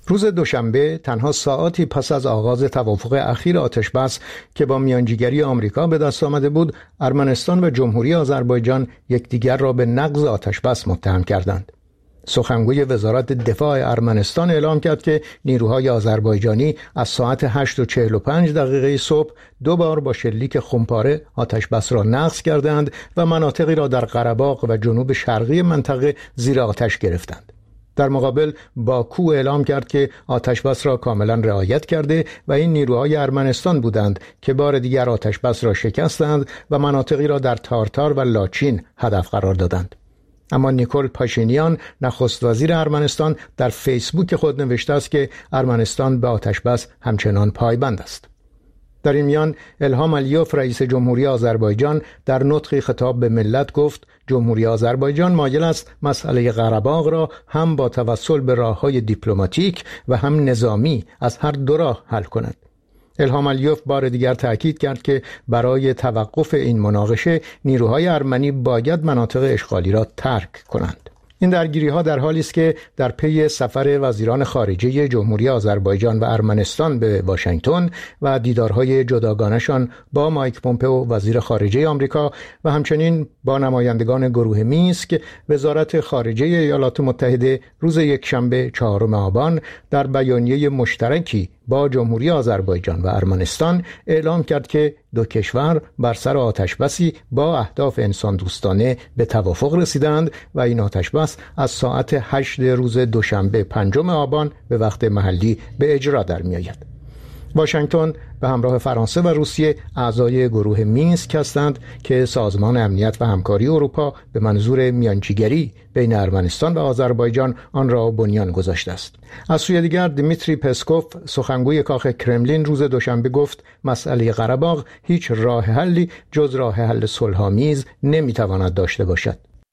روز دوشنبه تنها ساعاتی پس از آغاز توافق اخیر آتشبس که با میانجیگری آمریکا به دست آمده بود، ارمنستان و جمهوری آذربایجان یکدیگر را به نقض آتشبس متهم کردند. سخنگوی وزارت دفاع ارمنستان اعلام کرد که نیروهای آذربایجانی از ساعت هشت و چهل و پنج دقیقه صبح دو بار با شلیک خمپاره آتشبس را نقض کردند و مناطقی را در قره‌باغ و جنوب شرقی منطقه زیر آتش گرفتند. در مقابل باکو اعلام کرد که آتشبس را کاملا رعایت کرده و این نیروهای ارمنستان بودند که بار دیگر آتشبس را شکستند و مناطقی را در تارتار و لاچین هدف قرار دادند. اما نیکول پاشینیان نخست وزیر ارمنستان در فیسبوک خود نوشته است که ارمنستان به آتشبس همچنان پایبند است. در این میان الهام علیوف رئیس جمهوری آذربایجان در نطقی خطاب به ملت گفت جمهوری آذربایجان مایل است مسئله قره‌باغ را هم با توسل به راه‌های دیپلماتیک و هم نظامی از هر دو راه حل کند. الهام علیوف بار دیگر تأکید کرد که برای توقف این مناقشه نیروهای ارمنی باید مناطق اشغالی را ترک کنند. این درگیری‌ها در حالی است که در پی سفر وزیران خارجه جمهوری آذربایجان و ارمنستان به واشنگتن و دیدارهای جداگانه‌شان با مایک پومپئو وزیر خارجه آمریکا و همچنین با نمایندگان گروه مینسک، وزارت خارجه ایالات متحده روز یکشنبه چهارم آبان در بیانیه مشترکی با جمهوری آذربایجان و ارمنستان اعلام کرد که دو کشور بر سر آتشبسی با اهداف انسان دوستانه به توافق رسیدند و این آتشبس از ساعت هشت روز دوشنبه پنجم آبان به وقت محلی به اجرا در می آید. واشنگتن به همراه فرانسه و روسیه اعضای گروه مینسک هستند که سازمان امنیت و همکاری اروپا به منظور میانجیگری بین ارمنستان و آذربایجان آن را بنیان گذاشته است. از سوی دیگر دیمیتری پسکوف سخنگوی کاخ کرملین روز دوشنبه گفت مسئله قره‌باغ هیچ راه حلی جز راه حل صلح‌آمیز نمیتواند داشته باشد.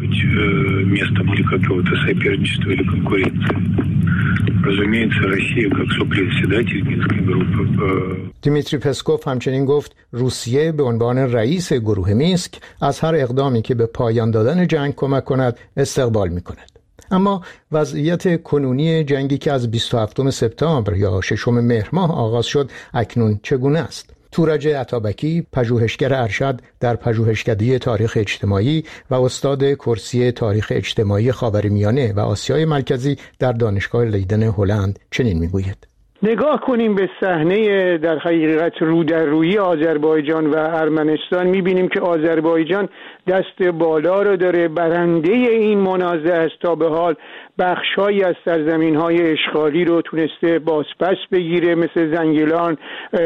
دیمیتری پسکوف همچنین گفت روسیه به عنوان رئیس گروه مینسک از هر اقدامی که به پایان دادن جنگ کمک کند استقبال می‌کند. اما وضعیت کنونی جنگی که از بیست و هفتم سپتامبر یا ششم مهر ماه آغاز شد اکنون چگونه است؟ تورج عطابکی، پژوهشگر ارشد در پژوهشکده تاریخ اجتماعی و استاد کرسی تاریخ اجتماعی خاورمیانه و آسیای مرکزی در دانشگاه لیدن هلند چنین میگوید:
نگاه کنیم به صحنه در حقیقت رو در روی آذربایجان و ارمنستان، میبینیم که آذربایجان دست بالا رو داره، برنده این منازعه است. تا به حال بخشایی از سرزمین‌های اشغالی رو تونسته بازپس بگیره، مثل زنگیلان،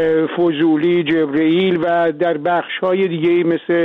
فضولی، جبرئیل و در بخش‌های دیگه مثل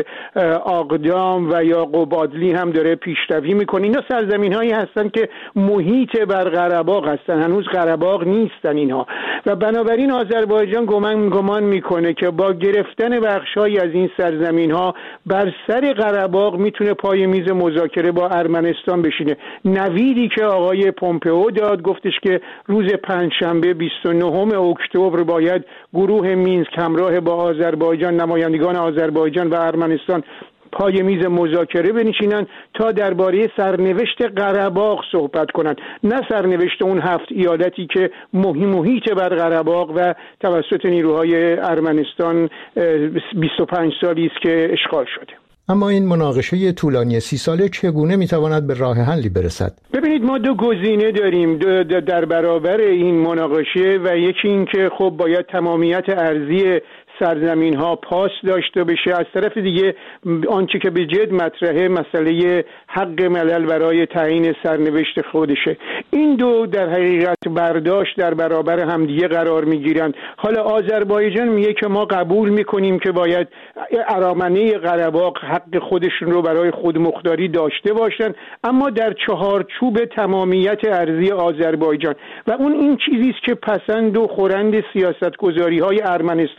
آقدام و یا قبادلی هم داره پیشروی میکنه. اینا سرزمین‌هایی هستن که محیط بر قره‌باغ هستن، هنوز قره‌باغ نیستن اینها، و بنابراین آذربایجان گمان گمان میکنه که با گرفتن بخش‌هایی از این سرزمین‌ها بر سر قره‌باغ میتونه پای میز مذاکره با ارمنستان بشینه. نویدی که آقای پومپئو داد گفتش که روز پنجشنبه بیست و نهم اکتبر باید گروه مینسک همراه با آذربایجان، نمایندگان آذربایجان و ارمنستان پای میز مذاکره بنشینن تا درباره سرنوشت قره‌باغ صحبت کنند، نه سرنوشت اون هفت ایالتی که محیط بر قره‌باغ و توسط نیروهای ارمنستان بیست و پنج سالی است که اشغال شده.
اما این مناقشه طولانی سی ساله چگونه میتواند به راه حلی برسد؟
ببینید، ما دو گزینه داریم در برابر این مناقشه و یکی این که خب باید تمامیت ارضی سرزمین ها پاس داشته بشه، از طرف دیگه آنچه که به جد مطرحه مسئله حق ملل برای تعیین سرنوشت خودشه. این دو در حقیقت برداشت در برابر همدیگه قرار میگیرند. حالا آذربایجان میگه که ما قبول میکنیم که باید ارامنه قره‌باغ حق خودشون رو برای خودمختاری داشته باشن، اما در چهارچوب تمامیت ارضی آذربایجان، و اون این چیزی است که پسند و خورند سیاستگذاری های ارمنستان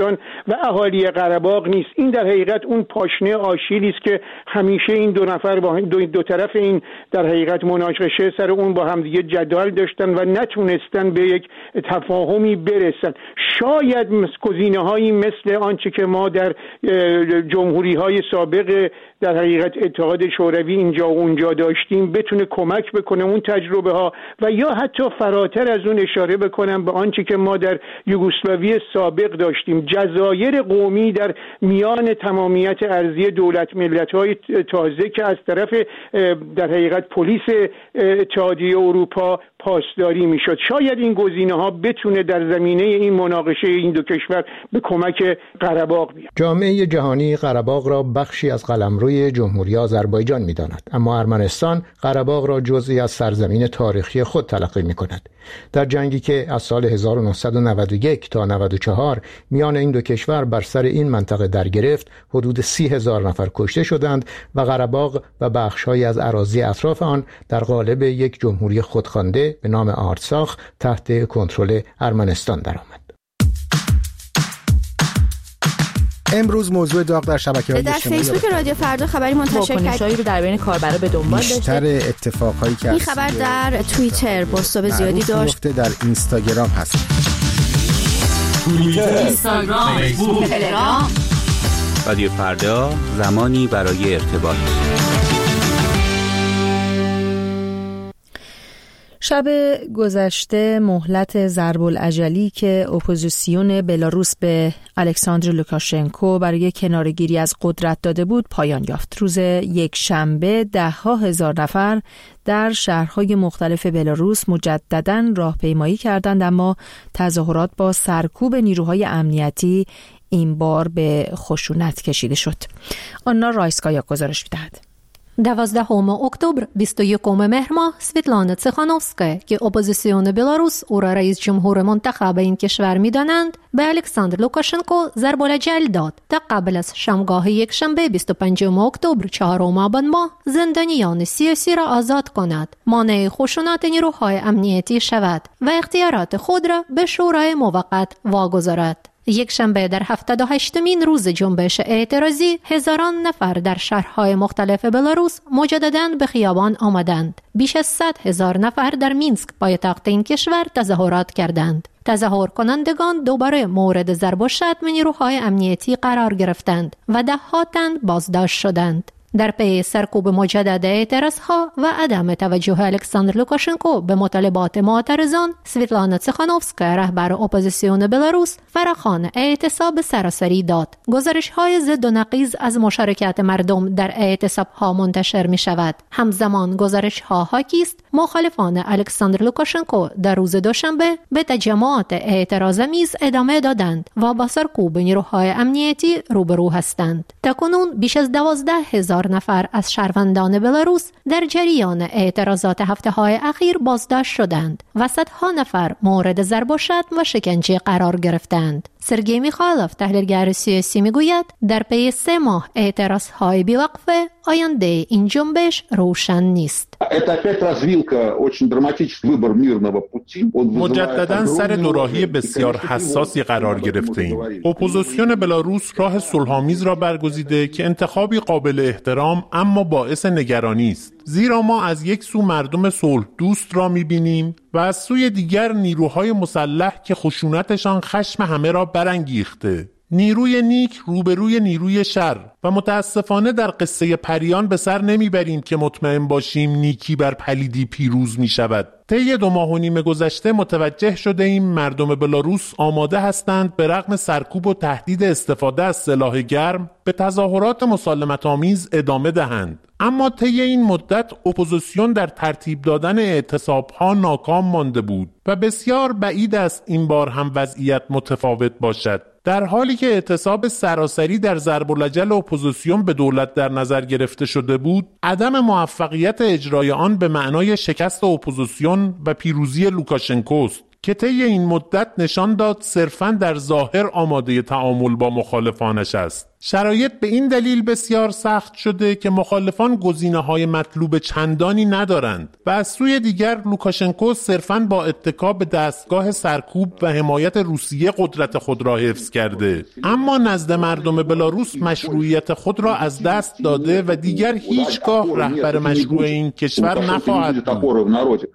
و اهالی قره باغ نیست. این در حقیقت اون پاشنه آشیلی است که همیشه این دو نفر با دو, دو طرف این در حقیقت مناقشه سر اون با همدیگه جدال داشتن و نتونستن به یک تفاهمی برسن. شاید گزینه‌هایی مثل آنچه که ما در جمهوری‌های سابق در حقیقت اتحاد شوروی اینجا و اونجا داشتیم بتونه کمک بکنه اون تجربه ها، و یا حتی فراتر از اون اشاره بکنم به آنچه که ما در یوگسلاوی سابق داشتیم، جزایر قومی در میان تمامیت ارضی دولت ملت‌های تازه که از طرف در حقیقت پلیس اتحادیه اروپا پاسداری میشد. شاید این گزینه‌ها بتونه در زمینه این مناقشه این دو کشور به کمک قره باغ بیاد.
جامعه جهانی قره باغ را بخشی از قلمروی جمهوری آذربایجان می‌داند، اما ارمنستان قره باغ را جزئی از سرزمین تاریخی خود تلقی می‌کند. در جنگی که از سال هزار و نهصد و نود و یک تا نود و چهار میان این دو کشور بر سر این منطقه در گرفت، حدود سی هزار نفر کشته شدند و قره باغ و بخش‌هایی از اراضی اطراف آن در قالب یک جمهوری خودخوانده به نام آرتساخ تحت کنترل ارمنستان درآمد.
امروز موضوع داغ در شبکه‌های اجتماعی
در فیسبوک رادیو فردا خبری منتشر کرد
رو در بین کاربرا به دنبال داشته.
بیشتر اتفاقایی که
این خبر در توییتر بازتاب زیادی داشت.
در اینستاگرام هست.
توییتر، اینستاگرام، فیسبوک، تلگرام. رادیو فردا، زمانی برای ارتباط.
شب گذشته مهلت ضرب العجلی که اپوزیسیون بلاروس به الکساندر لوکاشنکو برای کناره‌گیری از قدرت داده بود پایان یافت. روز یک شنبه ده ها هزار نفر در شهرهای مختلف بلاروس مجدداً راهپیمایی کردند، اما تظاهرات با سرکوب نیروهای امنیتی این بار به خشونت کشیده شد. آنا رایسکایا گزارش می‌دهد.
دوازدهم اکتبر بیست و یکم مهر ماه سویتلانا تسخانوفسکا که اپوزیسیون بلاروس او را رئیس جمهور منتخب این کشور می‌دانند به الکساندر لوکاشنکو ضرب العجل داد تا قبل از شامگاه یک شنبه بیست و پنجم اکتبر چهارم آبان ماه زندانیان سیاسی را آزاد کند، مانع خشونت نیروهای امنیتی شود و اختیارات خود را به شورای موقت واگذارد. یک شنبه در هفتاد و هشتمین روز جنبش اعتراضی هزاران نفر در شهرهای مختلف بلاروس مجدداً به خیابان آمدند. بیش از صد هزار نفر در مینسک پایتخت این کشور تظاهرات کردند. تظاهر کنندگان دوباره مورد ضرب و شتم نیروهای امنیتی قرار گرفتند و ده ها تن بازداشت شدند. در پی سرکوب مجدد اعتراضها و عدم توجه الکساندر لوکاشنکو به مطالبات معترضان، سویتلانا تسخانوفسکا رهبر اپوزیسیون بلاروس فراخوان اعتصاب سراسری داد. گزارش‌های ضد و نقیض از مشارکت مردم در اعتصاب‌ها منتشر می‌شود. همزمان گزارش‌ها حاکی است مخالفان الکساندر لوکاشنکو در روز دوشنبه به تجمعات اعتراض‌آمیز ادامه دادند و با سرکوب نیروهای امنیتی روبرو هستند. تاکنون بیش از دوازده هزار نفر از شهروندان بلاروس در جریان اعتراضات هفته‌های اخیر بازداشت شدند و صدها نفر مورد ضرب و شتم و شکنجه قرار گرفتند. سرگئی میخائلوف تحلیلگر سیاسی میگوید در پی سه ماه اعتراضهای بیوقفه آینده این جنبش روشن نیست.
مجدداً سر دوراهی بسیار حساسی قرار گرفته ایم. اپوزیسیون بلاروس راه صلح‌آمیز را برگزیده که انتخابی قابل احترام اما باعث نگرانی است، زیرا ما از یک سو مردم صلح دوست را می‌بینیم و از سوی دیگر نیروهای مسلح که خشونتشان خشم همه را برانگیخته. نیروی نیک روبروی نیروی شر و متاسفانه در قصه پریان به سر نمیبریم که مطمئن باشیم نیکی بر پلیدی پیروز می شود. طی دو ماه و نیم گذشته متوجه شده ایم مردم بلاروس آماده هستند به رغم سرکوب و تهدید استفاده از سلاح گرم به تظاهرات مسالمت آمیز ادامه دهند. اما طی این مدت اپوزیسیون در ترتیب دادن اعتصاب‌ها ناکام مانده بود و بسیار بعید است این بار هم وضعیت متفاوت باشد. در حالی که اعتصاب سراسری در ضرب العجل اپوزیسیون به دولت در نظر گرفته شده بود، عدم موفقیت اجرای آن به معنای شکست اپوزیسیون و پیروزی لوکاشنکوست که طی این مدت نشان داد صرفاً در ظاهر آماده تعامل با مخالفانش است.
شرایط به این دلیل بسیار سخت شده که مخالفان گزینه‌های مطلوب چندانی ندارند و از سوی دیگر لوکاشنکو صرفاً با اتکا به دستگاه سرکوب و حمایت روسیه قدرت خود را حفظ کرده، اما نزد مردم بلاروس مشروعیت خود را از دست داده و دیگر هیچگاه رهبر مشروع این کشور نخواهد بود.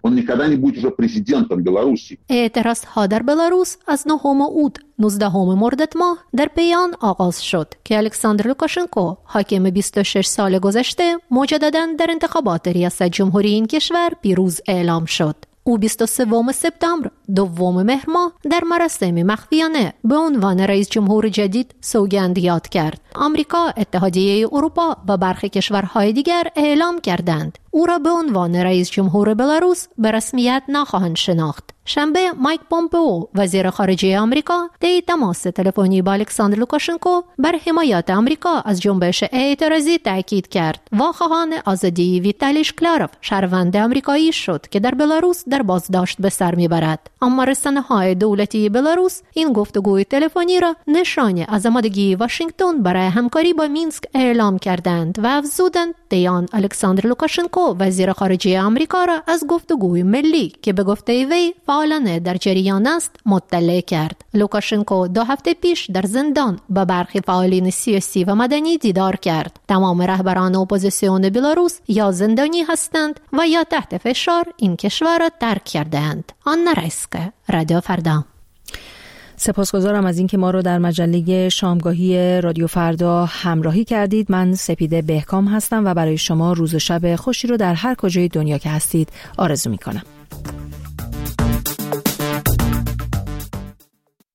اعتراضها در بلاروس از نهم اوت نوزدهم مرداد ماه در بیان آغاز شد که الکساندر لوکاشنکو حاکم بیست و شش سال گذشته مجدداً در انتخابات ریاست جمهوری این کشور پیروز اعلام شد. او بیست و سوم سپتامبر دوم مهر ماه در مراسم مخفیانه به عنوان رئیس جمهور جدید سوگند یاد کرد. آمریکا، اتحادیه اروپا و برخی کشورهای دیگر اعلام کردند او را به عنوان رئیس جمهور بلاروس به رسمیت نخواهند شناخت. شنبه مایک پومپئو وزیر خارجه آمریکا طی تماس تلفنی با الکساندر لوکاشنکو بر حمایت آمریکا از جنبش اعتراضی تاکید کرد. واخواهان آزادی ویتالی شکلاروف شهروند آمریکایی شد که در بلاروس در بازداشت به سر میبرد. اما رسانه‌های دولتی بلاروس این گفتگوی تلفنی را نشانه از آمادگی واشنگتن برای همکاری با مینسک اعلام کردند و افزودند دیان الکساندر لوکاشنکو وزیر خارجه آمریکا را از گفتگوی ملی که به گفته وی فعالانه در جریان است مطلع کرد. لوکاشنکو دو هفته پیش در زندان با برخی فعالین سیاسی و مدنی دیدار کرد. تمام رهبران اپوزیسیون بلاروس یا زندانی هستند و یا تحت فشار این کشور را ترک کردند. آنا رایسکا، رادیو فردا.
سپاسگزارم از اینکه ما رو در مجله شامگاهی رادیو فردا همراهی کردید. من سپیده بهکام هستم و برای شما روز و شب خوشی رو در هر کجای دنیا که هستید آرزو می‌کنم.